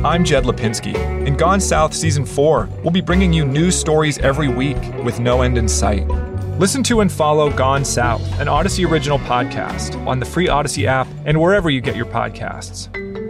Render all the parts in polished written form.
I'm Jed Lipinski. In Gone South Season 4, we'll be bringing you news stories every week with no end in sight. Listen to and follow Gone South, an Odyssey original podcast, on the free Odyssey app and wherever you get your podcasts.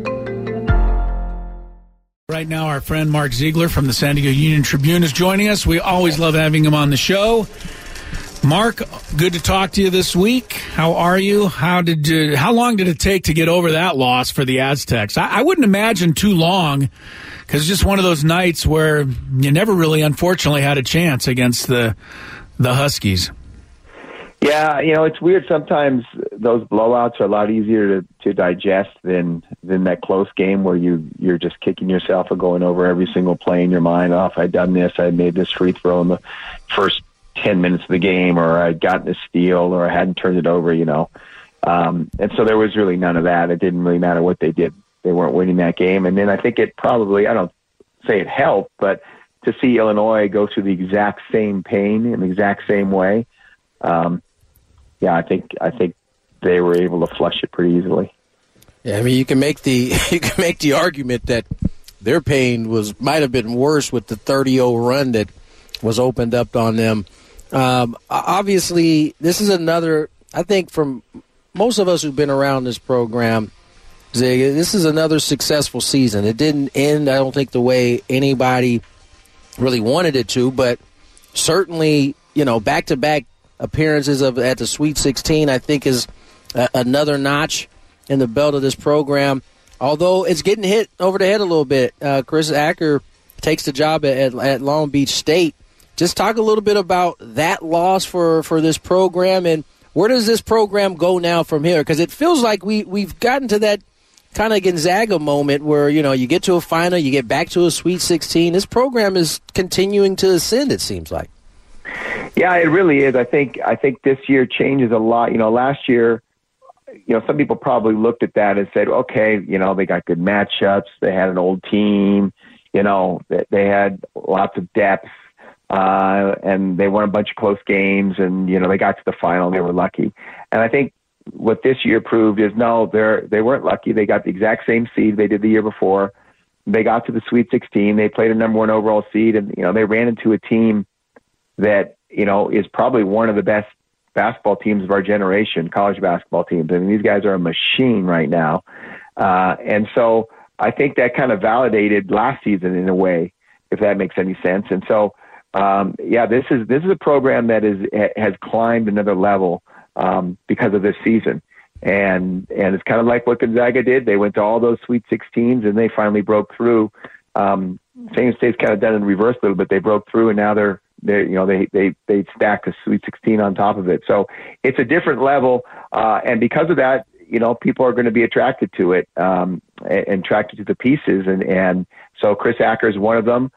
Right now, our friend Mark Ziegler from the San Diego Union-Tribune is joining us. We always love having him on the show. Mark, good to talk to you this week. How are you? How long did it take to get over that loss for the Aztecs? I wouldn't imagine too long, because it's just one of those nights where you never really, unfortunately, had a chance against the Huskies. Yeah, it's weird. Sometimes those blowouts are a lot easier to digest than that close game where you're just kicking yourself or going over every single play in your mind. Oh, if I'd done this, I made this free throw in the first 10 minutes of the game, or I'd gotten a steal, or I hadn't turned it over, And so there was really none of that. It didn't really matter what they did. They weren't winning that game. And then I think it probably, I don't say it helped, but to see Illinois go through the exact same pain in the exact same way, I think they were able to flush it pretty easily. Yeah, I mean, you can make the argument that their pain might have been worse with the 30-0 run that was opened up on them. Obviously, this is another, I think from most of us who've been around this program, Zig, this is another successful season. It didn't end, I don't think, the way anybody really wanted it to, but certainly, back-to-back appearances at the Sweet 16, I think, is another notch in the belt of this program. Although it's getting hit over the head a little bit. Chris Acker takes the job at Long Beach State. Just talk a little bit about that loss for this program, and where does this program go now from here? Because it feels like we've gotten to that kind of Gonzaga moment where, you get to a final, you get back to a Sweet 16. This program is continuing to ascend, it seems like. Yeah, it really is. I think this year changes a lot. Last year, some people probably looked at that and said, okay, they got good matchups. They had an old team. They had lots of depth. And they won a bunch of close games, and they got to the final and they were lucky. And I think what this year proved is no, they weren't lucky. They got the exact same seed they did the year before. They got to the Sweet 16. They played a number one overall seed, and they ran into a team that is probably one of the best basketball teams of our generation, college basketball teams. I mean, these guys are a machine right now, and so I think that kind of validated last season in a way, if that makes any sense. And so. This is a program that has climbed another level because of this season, and it's kind of like what Gonzaga did. They went to all those Sweet 16s and they finally broke through. San Diego State's kind of done in reverse a little bit. They broke through, and now they stacked a Sweet 16 on top of it. So it's a different level, and because of that, people are going to be attracted to it, and attracted to the pieces, and so Chris Acker is one of them.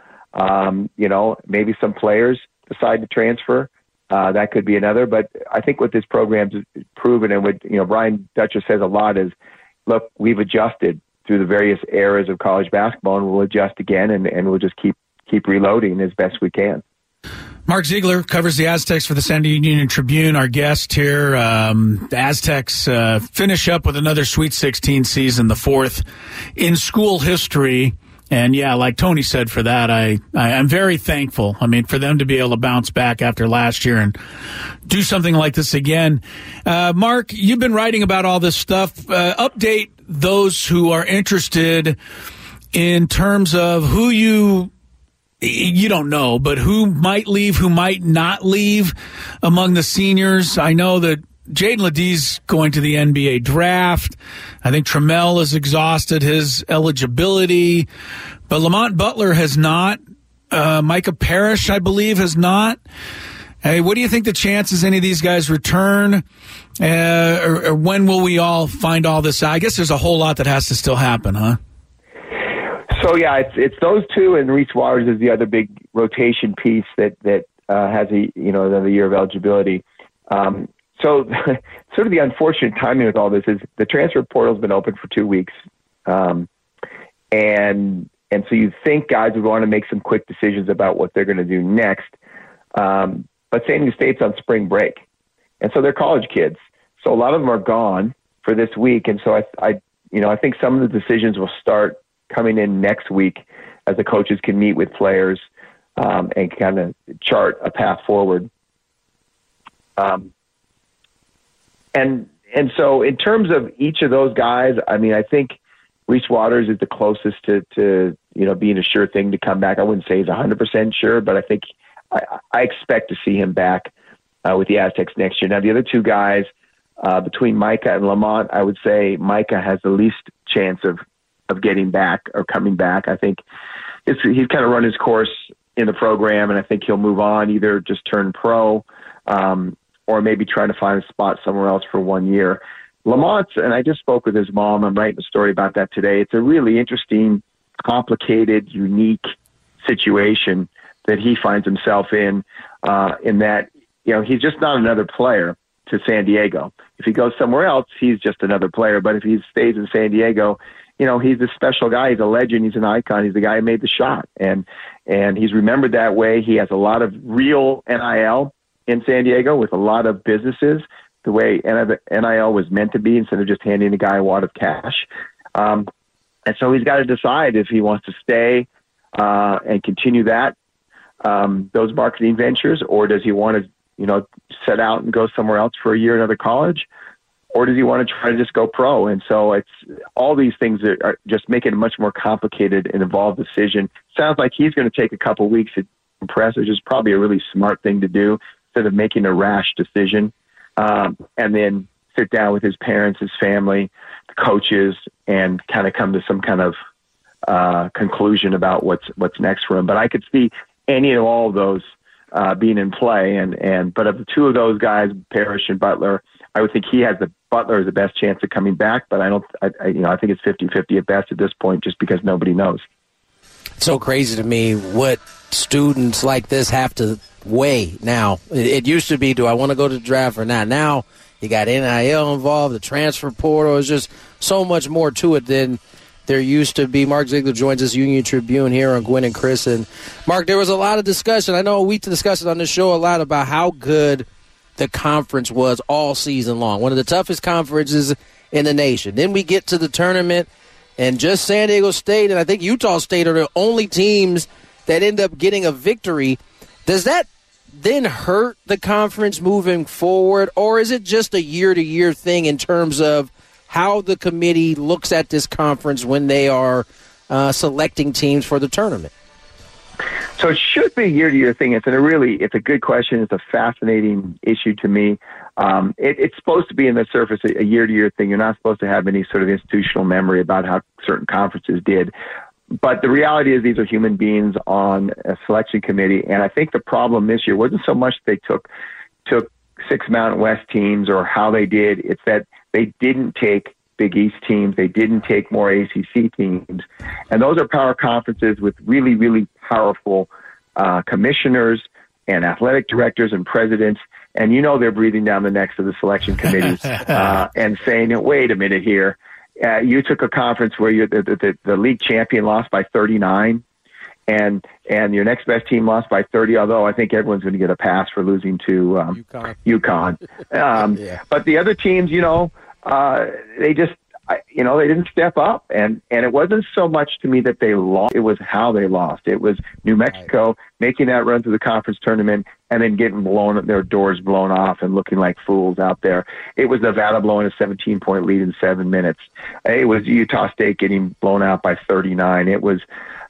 Maybe some players decide to transfer. That could be another. But I think what this program's proven, and what Brian Dutcher says a lot, is, look, we've adjusted through the various eras of college basketball, and we'll adjust again, and we'll just keep reloading as best we can. Mark Ziegler covers the Aztecs for the San Diego Union-Tribune. Our guest here, the Aztecs finish up with another Sweet 16 season, the fourth in school history. And, yeah, like Tony said, for that, I'm very thankful. I mean, for them to be able to bounce back after last year and do something like this again. Mark, you've been writing about all this stuff. Update those who are interested in terms of who you don't know, but who might leave, who might not leave among the seniors. I know that Jaden Ledee's going to the NBA draft. I think Trammell has exhausted his eligibility, but Lamont Butler has not. Micah Parrish, I believe, has not. Hey, what do you think the chances any of these guys return? Or when will we all find all this out? I guess there's a whole lot that has to still happen, huh? So, yeah, it's those two, and Reese Waters is the other big rotation piece that has another year of eligibility. So sort of the unfortunate timing with all this is the transfer portal has been open for 2 weeks. And so you think guys would want to make some quick decisions about what they're going to do next. But San Diego State's on spring break. And so they're college kids. So a lot of them are gone for this week. And so I think some of the decisions will start coming in next week as the coaches can meet with players and kind of chart a path forward. And so in terms of each of those guys, I mean, I think Reese Waters is the closest to being a sure thing to come back. I wouldn't say he's 100% sure, but I think I expect to see him back with the Aztecs next year. Now, the other two guys, between Micah and Lamont, I would say Micah has the least chance of getting back or coming back. I think he's kind of run his course in the program, and I think he'll move on, either just turn pro or maybe try to find a spot somewhere else for 1 year. Lamont's, and I just spoke with his mom, I'm writing a story about that today. It's a really interesting, complicated, unique situation that he finds himself in that, he's just not another player to San Diego. If he goes somewhere else, he's just another player. But if he stays in San Diego, he's a special guy. He's a legend. He's an icon. He's the guy who made the shot. And he's remembered that way. He has a lot of real NIL in San Diego with a lot of businesses, the way NIL was meant to be, instead of just handing a guy a wad of cash. And so he's got to decide if he wants to stay and continue those marketing ventures, or does he want to, set out and go somewhere else for a year at another college, or does he want to try to just go pro? And so it's all these things that are just making it a much more complicated and involved decision. Sounds like he's going to take a couple of weeks to compress, which is probably a really smart thing to do, instead of making a rash decision, and then sit down with his parents, his family, the coaches, and kind of come to some kind of conclusion about what's next for him. But I could see any and all of those being in play, but of the two of those guys, Parrish and Butler, I would think Butler has the best chance of coming back, but I think it's 50-50 at best at this point, just because nobody knows. It's so crazy to me what students like this have to weigh now. It used to be, do I want to go to the draft or not? Now you got NIL involved, the transfer portal. There's just so much more to it than there used to be. Mark Ziegler joins us, Union Tribune, here on Gwynn and Chris. And Mark, there was a lot of discussion. I know we discussed it on this show a lot about how good the conference was all season long. One of the toughest conferences in the nation. Then we get to the tournament, and just San Diego State and I think Utah State are the only teams that end up getting a victory. Does that then hurt the conference moving forward, or is it just a year-to-year thing in terms of how the committee looks at this conference when they are selecting teams for the tournament? So it should be a year-to-year thing. It's a good question. It's a fascinating issue to me. It's supposed to be in the surface a year-to-year thing. You're not supposed to have any sort of institutional memory about how certain conferences did. But the reality is these are human beings on a selection committee, and I think the problem this year wasn't so much they took 6 Mountain West teams or how they did. It's that they didn't take Big East teams. They didn't take more ACC teams. And those are power conferences with really, really powerful commissioners and athletic directors and presidents. And they're breathing down the necks of the selection committees and saying, wait a minute here. You took a conference where the league champion lost by 39 and your next best team lost by 30, although I think everyone's going to get a pass for losing to UConn. Yeah. But the other teams, they just, they didn't step up. And it wasn't so much to me that they lost. It was how they lost. It was New Mexico making that run through the conference tournament and then getting their doors blown off and looking like fools out there. It was Nevada blowing a 17-point lead in 7 minutes. It was Utah State getting blown out by 39. It was,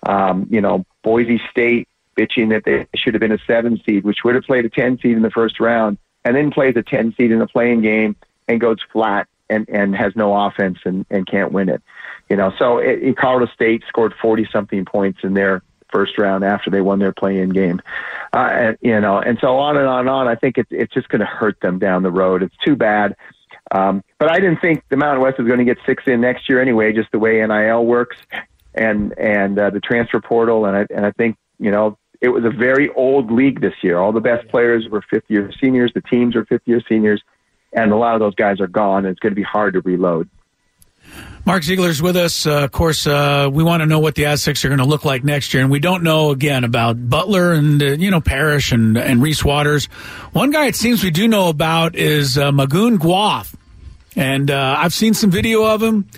Boise State bitching that they should have been a 7 seed, which would have played a 10 seed in the first round, and then plays a 10 seed in the playing game and goes flat and has no offense and can't win it. So Colorado State scored 40-something points in their first round after they won their play-in game. And so on and on and on. I think it's just going to hurt them down the road. It's too bad. But I didn't think the Mountain West was going to get 6 in next year anyway, just the way NIL works and the transfer portal. And I think, it was a very old league this year. All the best players were fifth-year seniors. The teams are fifth-year seniors. And a lot of those guys are gone, and it's going to be hard to reload. Mark Ziegler's with us. Of course, we want to know what the Aztecs are going to look like next year, and we don't know, again, about Butler and, Parrish and Reese Waters. One guy it seems we do know about is Magoon Guaf, and I've seen some video of him.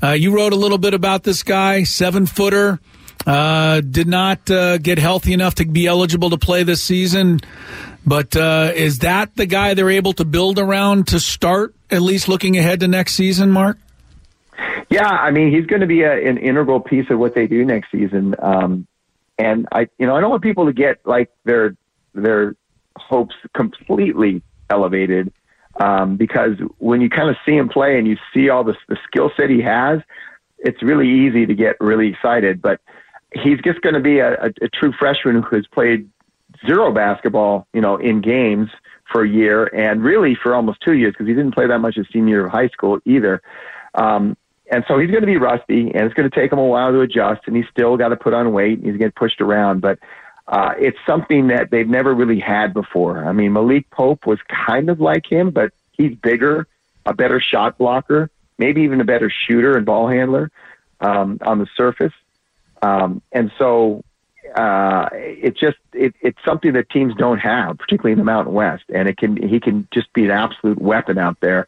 You wrote a little bit about this guy, 7-footer. Did not get healthy enough to be eligible to play this season. But is that the guy they're able to build around to start, at least looking ahead to next season, Mark? Yeah, I mean, he's going to be an integral piece of what they do next season. And I don't want people to get like their hopes completely elevated, because when you kind of see him play and you see all the skill set he has, it's really easy to get really excited. But he's just going to be a true freshman who has played zero basketball, in games for a year, and really for almost 2 years, because he didn't play that much his senior year of high school either. And so he's going to be rusty, and it's going to take him a while to adjust, and he's still got to put on weight, and he's getting pushed around. But it's something that they've never really had before. I mean, Malik Pope was kind of like him, but he's bigger, a better shot blocker, maybe even a better shooter and ball handler on the surface. And so it's something that teams don't have, particularly in the Mountain West. And he can just be an absolute weapon out there,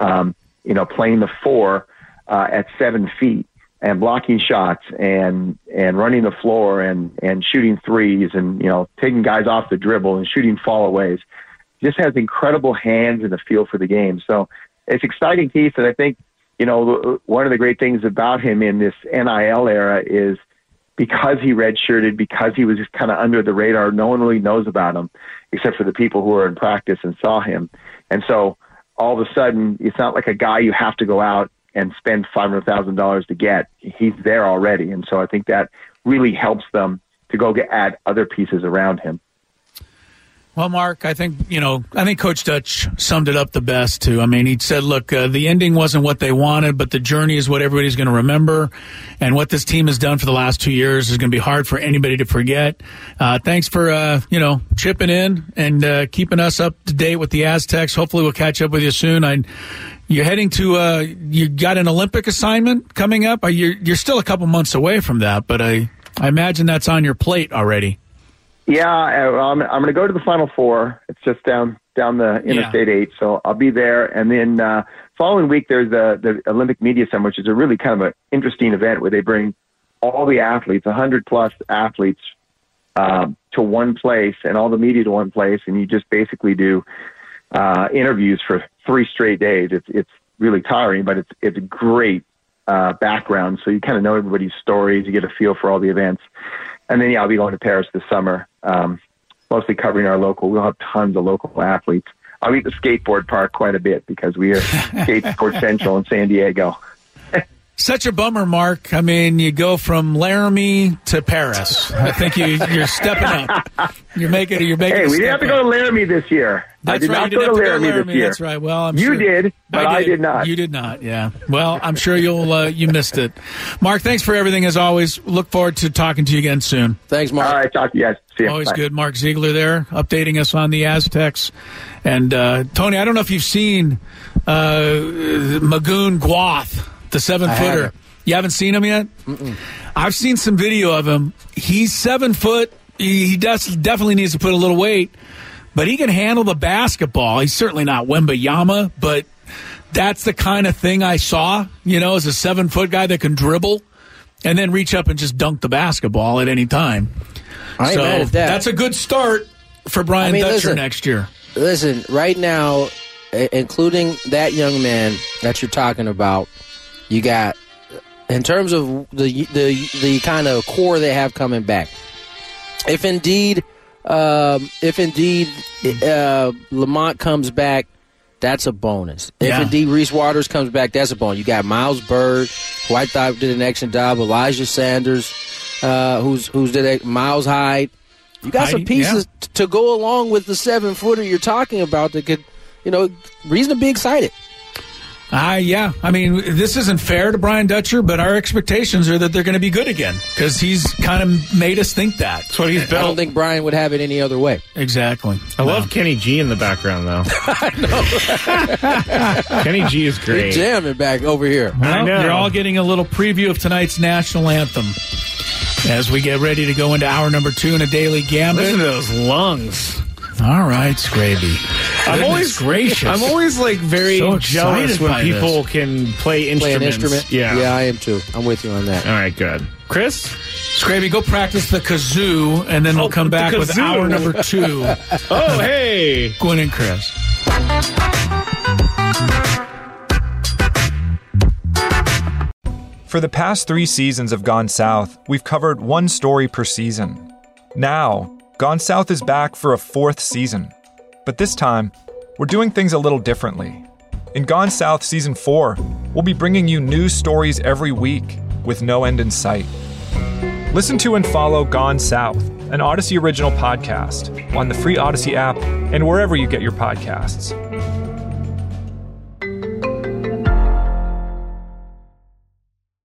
playing the 4 at 7 feet and blocking shots and running the floor and shooting threes and, taking guys off the dribble and shooting fallaways. Just has incredible hands and a feel for the game. So it's exciting piece. And I think, one of the great things about him in this NIL era is because he redshirted, because he was just kind of under the radar, no one really knows about him except for the people who were in practice and saw him. And so all of a sudden, it's not like a guy you have to go out and spend $500,000 to get. He's there already. And so I think that really helps them to go add other pieces around him. Well, Mark, I think Coach Dutch summed it up the best, too. I mean, he said, look, the ending wasn't what they wanted, but the journey is what everybody's going to remember. And what this team has done for the last 2 years is going to be hard for anybody to forget. Thanks for, chipping in and keeping us up to date with the Aztecs. Hopefully we'll catch up with you soon. You're heading to, you got an Olympic assignment coming up? You're still a couple months away from that, but I imagine that's on your plate already. Yeah, I'm going to go to the Final Four. It's just down the Interstate 8, so I'll be there. And then following week, there's the Olympic Media Summit, which is a really kind of an interesting event where they bring all the athletes, 100-plus athletes, to one place and all the media to one place, and you just basically do interviews for 3 straight days. It's really tiring, but it's a great background, so you kind of know everybody's stories. You get a feel for all the events. And then, I'll be going to Paris this summer, mostly covering our local. We'll have tons of local athletes. I'll be at the skateboard park quite a bit because we are Skateboard Central in San Diego. Such a bummer, Mark. I mean, you go from Laramie to Paris. I think you're stepping up. You're making. Hey, we didn't have to go to Laramie this year. That's I did right. not go to Laramie this year. That's right. Well, you did, but I did not. You did not. Yeah. Well, I'm sure you missed it. Mark, thanks for everything as always. Look forward to talking to you again soon. Thanks, Mark. All right, talk to you guys. See you. Always Bye. good. Mark Ziegler there, updating us on the Aztecs. And Tony, I don't know if you've seen Magoon Gwath, the 7-footer. You haven't seen him yet? Mm-mm. I've seen some video of him. He's 7 foot. He definitely needs to put a little weight, but he can handle the basketball. He's certainly not Wembayama, but that's the kind of thing I saw, as a 7-foot guy that can dribble and then reach up and just dunk the basketball at any time. I ain't mad at that. That's a good start for Brian Dutcher next year. Listen, right now, including that young man that you're talking about, you got, in terms of the kind of core they have coming back, if indeed Lamont comes back, that's a bonus. If indeed Reese Waters comes back, that's a bonus. You got Miles Bird, who I thought did an excellent job. Elijah Sanders, who's did it. Miles Hyde. You got some pieces to go along with the 7-footer you're talking about that could, reason to be excited. Yeah. I mean, this isn't fair to Brian Dutcher, but our expectations are that they're going to be good again because he's kind of made us think that. That's what he's built. I don't think Brian would have it any other way. Exactly. I love Kenny G in the background, though. I know. Kenny G is great. He's jamming back over here. Well, you're all getting a little preview of tonight's national anthem as we get ready to go into hour number 2 in a Daily Gambit. Listen to those lungs. All right, Scraby. I'm always like very So jealous excited when by people can play Play an instruments. instrument? Yeah. I am too. I'm with you on that. All right, good. Chris? Scraby, go practice the kazoo, and then we'll come the back with kazoo. hour number 2. Oh, hey. Gwen and Chris. For the past 3 seasons of Gone South, we've covered one story per season. Now, Gone South is back for a 4th season. But this time, we're doing things a little differently. In Gone South Season 4, we'll be bringing you new stories every week with no end in sight. Listen to and follow Gone South, an Odyssey original podcast, on the free Odyssey app and wherever you get your podcasts.